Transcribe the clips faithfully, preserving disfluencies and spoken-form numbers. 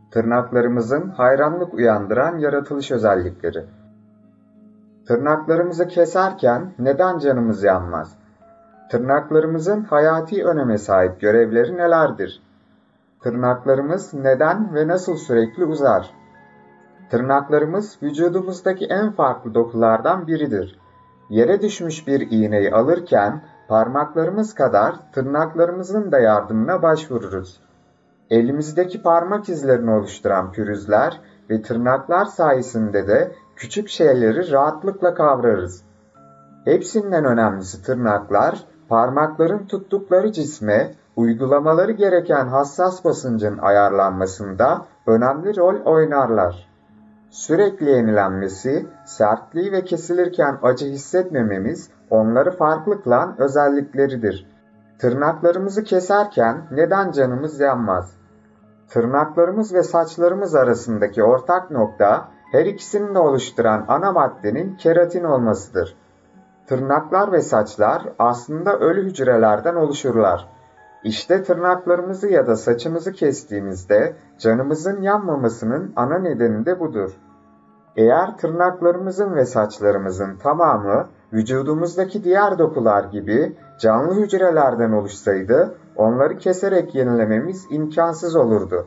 Tırnaklarımızın hayranlık uyandıran yaratılış özellikleri. Tırnaklarımızı keserken neden canımız yanmaz? Tırnaklarımızın hayati öneme sahip görevleri nelerdir? Tırnaklarımız neden ve nasıl sürekli uzar? Tırnaklarımız vücudumuzdaki en farklı dokulardan biridir. Yere düşmüş bir iğneyi alırken parmaklarımız kadar tırnaklarımızın da yardımına başvururuz. Elimizdeki parmak izlerini oluşturan pürüzler ve tırnaklar sayesinde de küçük şeyleri rahatlıkla kavrarız. Hepsinden önemlisi tırnaklar, parmakların tuttukları cisme uygulamaları gereken hassas basıncın ayarlanmasında önemli rol oynarlar. Sürekli yenilenmesi, sertliği ve kesilirken acı hissetmememiz onları farklı kılan özellikleridir. Tırnaklarımızı keserken neden canımız yanmaz? Tırnaklarımız ve saçlarımız arasındaki ortak nokta, her ikisini de oluşturan ana maddenin keratin olmasıdır. Tırnaklar ve saçlar aslında ölü hücrelerden oluşurlar. İşte tırnaklarımızı ya da saçımızı kestiğimizde canımızın yanmamasının ana nedeni de budur. Eğer tırnaklarımızın ve saçlarımızın tamamı vücudumuzdaki diğer dokular gibi canlı hücrelerden oluşsaydı, onları keserek yenilememiz imkansız olurdu.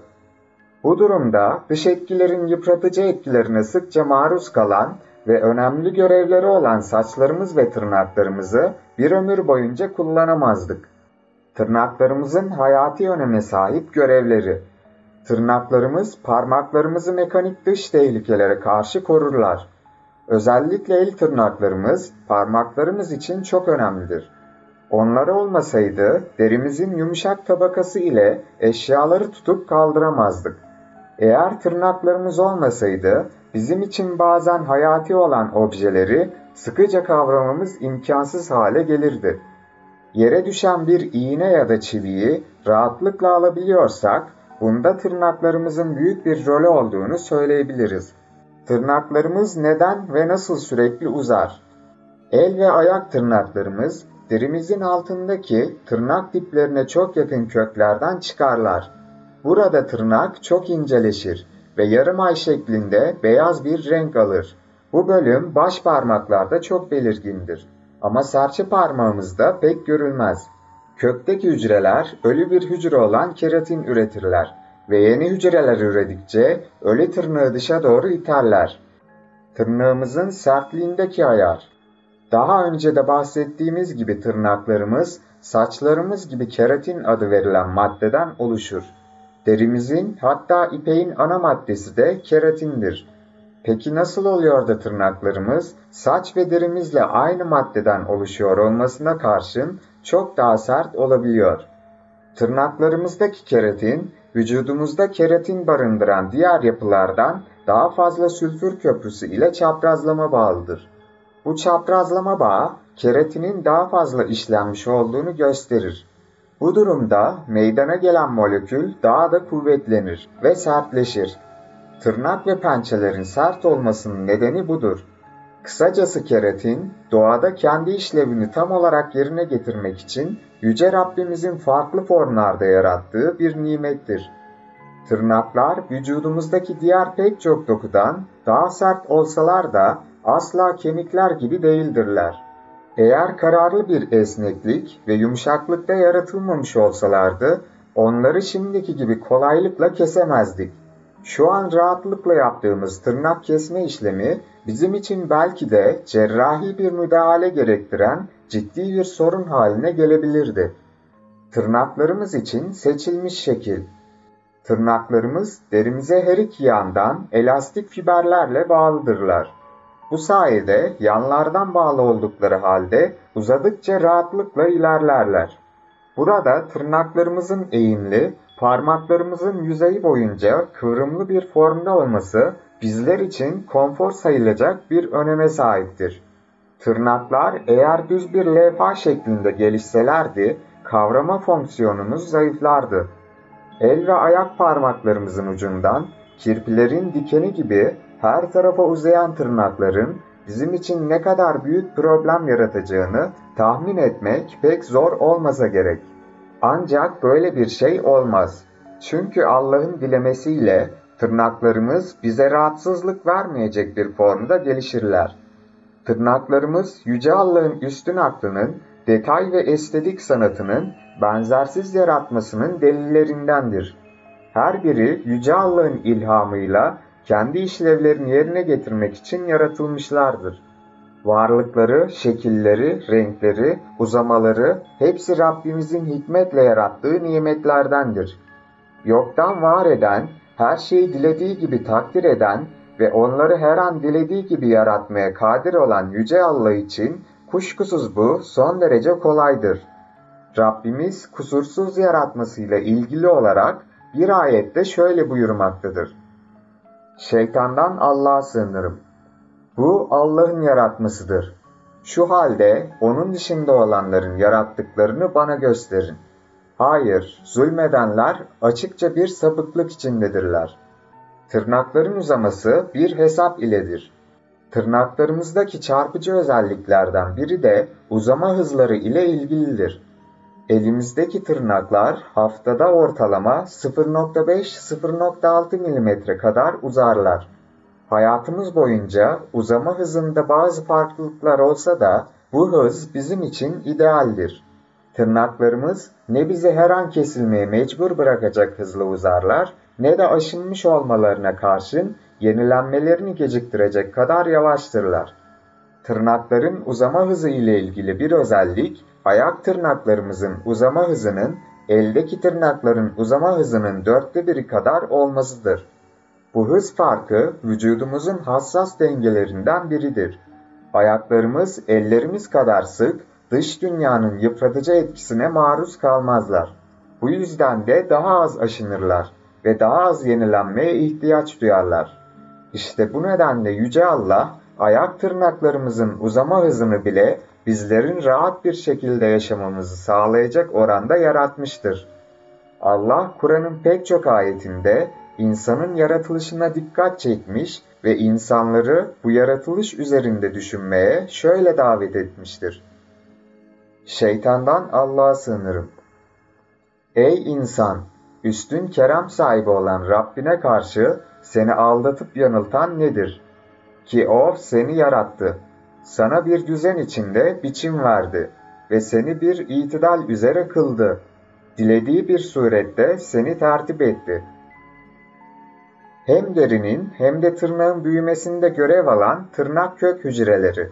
Bu durumda dış etkilerin yıpratıcı etkilerine sıkça maruz kalan ve önemli görevleri olan saçlarımız ve tırnaklarımızı bir ömür boyunca kullanamazdık. Tırnaklarımızın hayati öneme sahip görevleri. Tırnaklarımız parmaklarımızı mekanik dış tehlikelere karşı korurlar. Özellikle el tırnaklarımız parmaklarımız için çok önemlidir. Onlar olmasaydı derimizin yumuşak tabakası ile eşyaları tutup kaldıramazdık. Eğer tırnaklarımız olmasaydı bizim için bazen hayati olan objeleri sıkıca kavramamız imkansız hale gelirdi. Yere düşen bir iğne ya da çiviyi rahatlıkla alabiliyorsak, bunda tırnaklarımızın büyük bir rolü olduğunu söyleyebiliriz. Tırnaklarımız neden ve nasıl sürekli uzar? El ve ayak tırnaklarımız derimizin altındaki tırnak diplerine çok yakın köklerden çıkarlar. Burada tırnak çok inceleşir ve yarım ay şeklinde beyaz bir renk alır. Bu bölüm baş parmaklarda çok belirgindir. Ama serçe parmağımızda pek görülmez. Kökteki hücreler ölü bir hücre olan keratin üretirler ve yeni hücreler üredikçe ölü tırnağı dışa doğru iterler. Tırnağımızın sertliğindeki ayar. Daha önce de bahsettiğimiz gibi tırnaklarımız, saçlarımız gibi keratin adı verilen maddeden oluşur. Derimizin, hatta ipeğin ana maddesi de keratindir. Peki nasıl oluyor da tırnaklarımız, saç ve derimizle aynı maddeden oluşuyor olmasına karşın çok daha sert olabiliyor? Tırnaklarımızdaki keratin, vücudumuzda keratin barındıran diğer yapılardan daha fazla sülfür köprüsü ile çaprazlama bağlıdır. Bu çaprazlama bağı, keratinin daha fazla işlenmiş olduğunu gösterir. Bu durumda meydana gelen molekül daha da kuvvetlenir ve sertleşir. Tırnak ve pençelerin sert olmasının nedeni budur. Kısacası keratin, doğada kendi işlevini tam olarak yerine getirmek için Yüce Rabbimizin farklı formlarda yarattığı bir nimettir. Tırnaklar vücudumuzdaki diğer pek çok dokudan daha sert olsalar da asla kemikler gibi değildirler. Eğer kararlı bir esneklik ve yumuşaklıkta yaratılmamış olsalardı, onları şimdiki gibi kolaylıkla kesemezdik. Şu an rahatlıkla yaptığımız tırnak kesme işlemi bizim için belki de cerrahi bir müdahale gerektiren ciddi bir sorun haline gelebilirdi. Tırnaklarımız için seçilmiş şekil. Tırnaklarımız derimize her iki yandan elastik fiberlerle bağlıdırlar. Bu sayede yanlardan bağlı oldukları halde uzadıkça rahatlıkla ilerlerler. Burada tırnaklarımızın eğimli, parmaklarımızın yüzeyi boyunca kıvrımlı bir formda olması bizler için konfor sayılacak bir öneme sahiptir. Tırnaklar eğer düz bir levha şeklinde gelişselerdi, kavrama fonksiyonumuz zayıflardı. El ve ayak parmaklarımızın ucundan kirpilerin dikeni gibi her tarafa uzayan tırnakların bizim için ne kadar büyük problem yaratacağını tahmin etmek pek zor olmasa gerek. Ancak böyle bir şey olmaz. Çünkü Allah'ın dilemesiyle Tırnaklarımız bize rahatsızlık vermeyecek bir formda gelişirler. Tırnaklarımız Yüce Allah'ın üstün aklının, detay ve estetik sanatının benzersiz yaratmasının delillerindendir. Her biri Yüce Allah'ın ilhamıyla kendi işlevlerini yerine getirmek için yaratılmışlardır. Varlıkları, şekilleri, renkleri, uzamaları hepsi Rabbimizin hikmetle yarattığı nimetlerdendir. Yoktan var eden, her şeyi dilediği gibi takdir eden ve onları her an dilediği gibi yaratmaya kadir olan Yüce Allah için kuşkusuz bu son derece kolaydır. Rabbimiz kusursuz yaratmasıyla ilgili olarak bir ayette şöyle buyurmaktadır. Şeytandan Allah'a sığınırım. Bu Allah'ın yaratmasıdır. Şu halde onun dışında olanların yarattıklarını bana gösterin. Hayır, zulmedenler açıkça bir sapıklık içindedirler. Tırnakların uzaması bir hesap iledir. Tırnaklarımızdaki çarpıcı özelliklerden biri de uzama hızları ile ilgilidir. Elimizdeki tırnaklar haftada ortalama sıfır nokta beş - sıfır nokta altı milimetre kadar uzarlar. Hayatımız boyunca uzama hızında bazı farklılıklar olsa da bu hız bizim için idealdir. Tırnaklarımız ne bizi her an kesilmeye mecbur bırakacak hızla uzarlar, ne de aşınmış olmalarına karşın yenilenmelerini geciktirecek kadar yavaştırlar. Tırnakların uzama hızı ile ilgili bir özellik, ayak tırnaklarımızın uzama hızının eldeki tırnakların uzama hızının dörtte biri kadar olmasıdır. Bu hız farkı vücudumuzun hassas dengelerinden biridir. Ayaklarımız ellerimiz kadar sık, dış dünyanın yıpratıcı etkisine maruz kalmazlar. Bu yüzden de daha az aşınırlar ve daha az yenilenmeye ihtiyaç duyarlar. İşte bu nedenle Yüce Allah, ayak tırnaklarımızın uzama hızını bile bizlerin rahat bir şekilde yaşamamızı sağlayacak oranda yaratmıştır. Allah, Kur'an'ın pek çok ayetinde insanın yaratılışına dikkat çekmiş ve insanları bu yaratılış üzerinde düşünmeye şöyle davet etmiştir. Şeytandan Allah'a sığınırım. Ey insan! Üstün kerem sahibi olan Rabbine karşı seni aldatıp yanıltan nedir? Ki o seni yarattı. Sana bir düzen içinde biçim verdi ve seni bir itidal üzere kıldı. Dilediği bir surette seni tertip etti. Hem derinin hem de tırnağın büyümesinde görev alan tırnak kök hücreleri.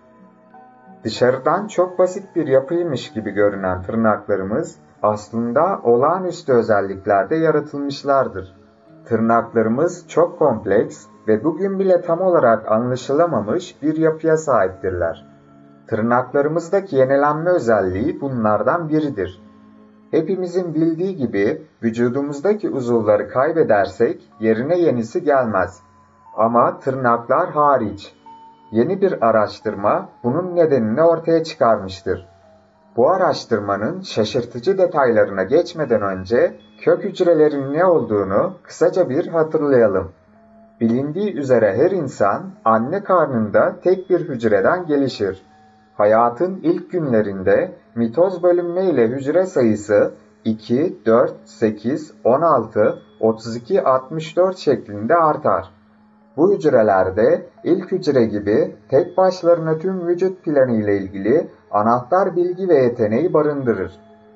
Dışarıdan çok basit bir yapıymış gibi görünen tırnaklarımız aslında olağanüstü özelliklerde yaratılmışlardır. Tırnaklarımız çok kompleks ve bugün bile tam olarak anlaşılamamış bir yapıya sahiptirler. Tırnaklarımızdaki yenilenme özelliği bunlardan biridir. Hepimizin bildiği gibi vücudumuzdaki uzuvları kaybedersek yerine yenisi gelmez. Ama tırnaklar hariç. Yeni bir araştırma bunun nedenini ortaya çıkarmıştır. Bu araştırmanın şaşırtıcı detaylarına geçmeden önce kök hücrelerin ne olduğunu kısaca bir hatırlayalım. Bilindiği üzere her insan anne karnında tek bir hücreden gelişir. Hayatın ilk günlerinde mitoz bölünme ile hücre sayısı iki, dört, sekiz, on altı, otuz iki, altmış dört şeklinde artar. Bu hücrelerde ilk hücre gibi tek başlarına tüm vücut planı ile ilgili anahtar bilgi ve yeteneği barındırır.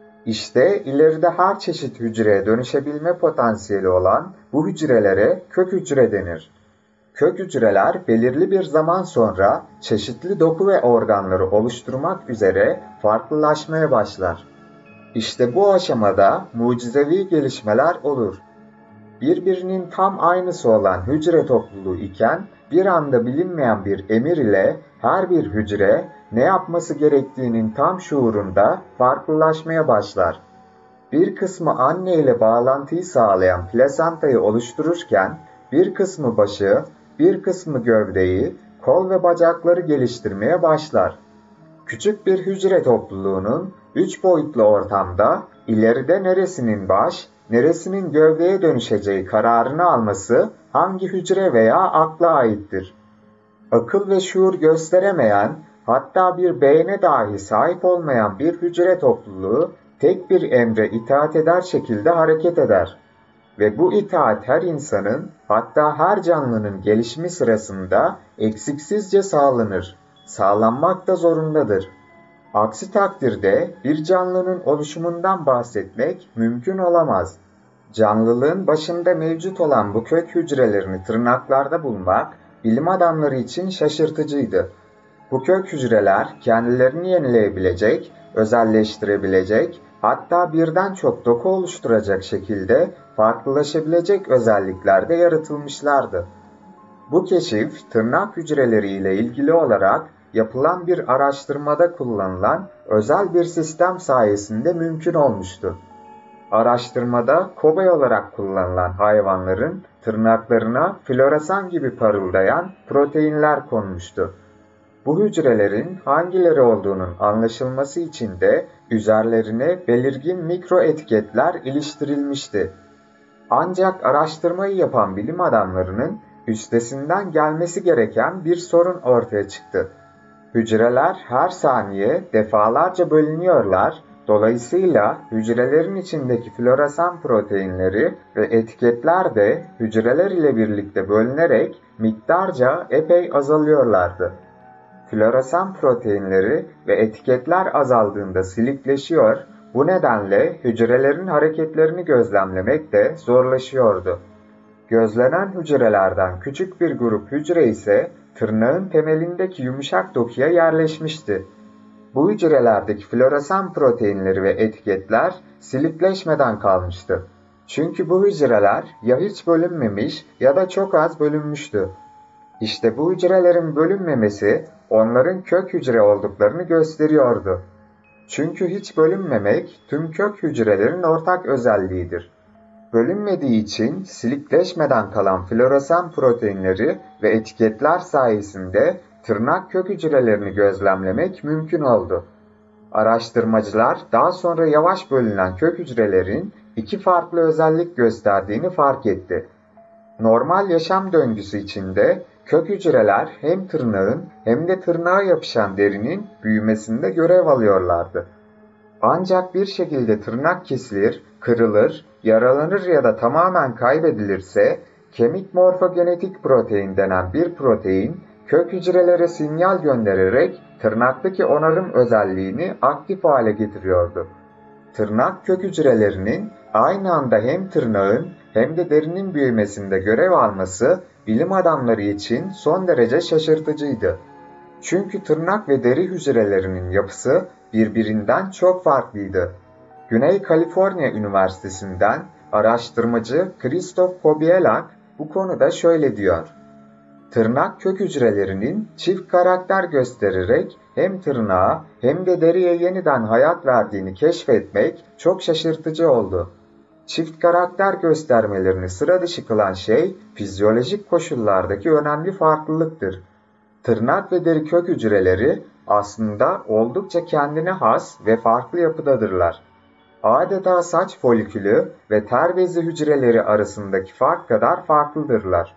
İşte ileride her çeşit hücreye dönüşebilme potansiyeli olan bu hücrelere kök hücre denir. Kök hücreler belirli bir zaman sonra çeşitli doku ve organları oluşturmak üzere farklılaşmaya başlar. İşte bu aşamada mucizevi gelişmeler olur. Birbirinin tam aynısı olan hücre topluluğu iken bir anda bilinmeyen bir emir ile her bir hücre ne yapması gerektiğinin tam şuurunda farklılaşmaya başlar. Bir kısmı anne ile bağlantıyı sağlayan plasentayı oluştururken bir kısmı başı, bir kısmı gövdeyi, kol ve bacakları geliştirmeye başlar. Küçük bir hücre topluluğunun üç boyutlu ortamda ileride neresinin baş, neresinin gövdeye dönüşeceği kararını alması hangi hücre veya akla aittir. Akıl ve şuur gösteremeyen, hatta bir beyne dahi sahip olmayan bir hücre topluluğu tek bir emre itaat eder şekilde hareket eder. ve bu itaat her insanın, hatta her canlının gelişimi sırasında eksiksizce sağlanır, sağlanmak da zorundadır. Aksi takdirde bir canlının oluşumundan bahsetmek mümkün olamaz. Canlılığın başında mevcut olan bu kök hücrelerini tırnaklarda bulmak, bilim adamları için şaşırtıcıydı. Bu kök hücreler kendilerini yenileyebilecek, özelleştirebilecek, hatta birden çok doku oluşturacak şekilde farklılaşabilecek özelliklerde yaratılmışlardı. Bu keşif, tırnak hücreleri ile ilgili olarak yapılan bir araştırmada kullanılan özel bir sistem sayesinde mümkün olmuştu. Araştırmada kobay olarak kullanılan hayvanların tırnaklarına floresan gibi parıldayan proteinler konmuştu. Bu hücrelerin hangileri olduğunun anlaşılması için de üzerlerine belirgin mikro etiketler iliştirilmişti. Ancak araştırmayı yapan bilim adamlarının üstesinden gelmesi gereken bir sorun ortaya çıktı. Hücreler her saniye defalarca bölünüyorlar, dolayısıyla hücrelerin içindeki floresan proteinleri ve etiketler de hücreler ile birlikte bölünerek miktarca epey azalıyorlardı. Floresan proteinleri ve etiketler azaldığında silikleşiyor, bu nedenle hücrelerin hareketlerini gözlemlemek de zorlaşıyordu. Gözlenen hücrelerden küçük bir grup hücre ise tırnağın temelindeki yumuşak dokuya yerleşmişti. Bu hücrelerdeki floresan proteinleri ve etiketler silikleşmeden kalmıştı. Çünkü bu hücreler ya hiç bölünmemiş ya da çok az bölünmüştü. İşte bu hücrelerin bölünmemesi onların kök hücre olduklarını gösteriyordu. Çünkü hiç bölünmemek tüm kök hücrelerin ortak özelliğidir. Bölünmediği için silikleşmeden kalan floresan proteinleri ve etiketler sayesinde tırnak kök hücrelerini gözlemlemek mümkün oldu. Araştırmacılar daha sonra yavaş bölünen kök hücrelerin iki farklı özellik gösterdiğini fark etti. Normal yaşam döngüsü içinde kök hücreler hem tırnağın hem de tırnağa yapışan derinin büyümesinde görev alıyorlardı. Ancak bir şekilde tırnak kesilir, kırılır, yaralanır ya da tamamen kaybedilirse kemik morfogenetik protein denen bir protein kök hücrelere sinyal göndererek tırnaktaki onarım özelliğini aktif hale getiriyordu. Tırnak kök hücrelerinin aynı anda hem tırnağın hem de derinin büyümesinde görev alması bilim adamları için son derece şaşırtıcıydı. Çünkü tırnak ve deri hücrelerinin yapısı birbirinden çok farklıydı. Güney Kaliforniya Üniversitesi'nden araştırmacı Christoph Kobielak bu konuda şöyle diyor. Tırnak kök hücrelerinin çift karakter göstererek hem tırnağa hem de deriye yeniden hayat verdiğini keşfetmek çok şaşırtıcı oldu. Çift karakter göstermelerini sıra dışı kılan şey fizyolojik koşullardaki önemli farklılıktır. Tırnak ve deri kök hücreleri aslında oldukça kendine has ve farklı yapıdadırlar. Adeta saç folikülü ve ter bezi hücreleri arasındaki fark kadar farklıdırlar.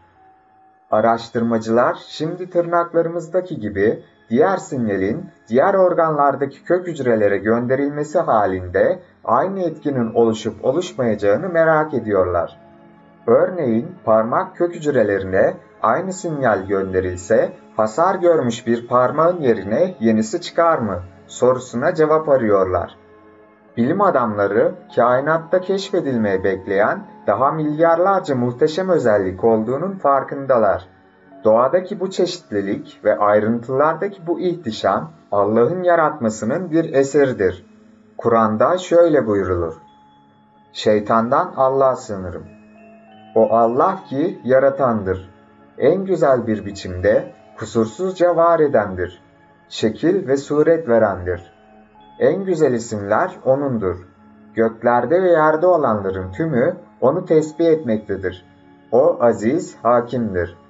Araştırmacılar şimdi tırnaklarımızdaki gibi diğer sinyalin diğer organlardaki kök hücrelere gönderilmesi halinde aynı etkinin oluşup oluşmayacağını merak ediyorlar. Örneğin parmak kök hücrelerine aynı sinyal gönderilse hasar görmüş bir parmağın yerine yenisi çıkar mı sorusuna cevap arıyorlar. Bilim adamları kainatta keşfedilmeyi bekleyen daha milyarlarca muhteşem özellik olduğunun farkındalar. Doğadaki bu çeşitlilik ve ayrıntılardaki bu ihtişam Allah'ın yaratmasının bir eseridir. Kur'an'da şöyle buyrulur. Şeytandan Allah'a sığınırım. O Allah ki yaratandır. En güzel bir biçimde kusursuzca var edendir. Şekil ve suret verendir. En güzel isimler O'nundur. Göklerde ve yerde olanların tümü O'nu tesbih etmektedir. O aziz, hakimdir.